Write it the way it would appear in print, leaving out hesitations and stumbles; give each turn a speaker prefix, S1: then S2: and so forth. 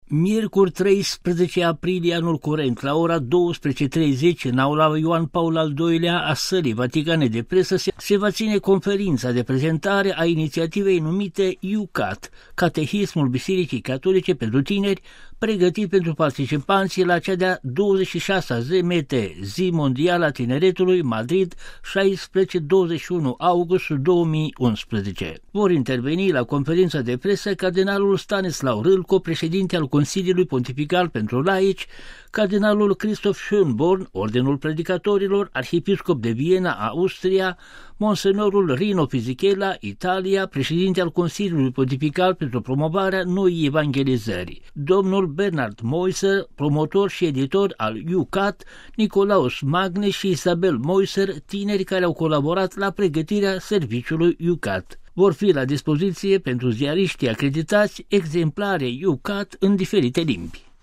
S1: Miercuri 13 aprilie anul curent, la ora 12:30, în aula Ioan Paul al II-lea a Sălii Vaticane de Presă se va ține conferința de prezentare a inițiativei numite UCAT, Catehismul Bisericii Catolice pentru tineri, pregătit pentru participanții la cea de-a 26-a ZMT, Zi Mondială a Tineretului, Madrid, 16-21 august 2011. Vor interveni la conferința de presă Cardinalul Stanislav Râlco, președinte al Consiliului Pontifical pentru Laici, Cardinalul Christoph Schönborn, Ordenul Predicatorilor, Arhiepiscop de Viena, Austria, Monsenorul Rino Fisichella, Italia, președinte al Consiliului Pontifical pentru promovarea noii evangelizări, domnul Bernard Moiser, promotor și editor al UCAT, Nicolaus Magne și Isabel Moiser, tineri care au colaborat la pregătirea serviciului UCAT. Vor fi la dispoziție pentru ziariștii acreditați exemplare UCAT în diferite limbi.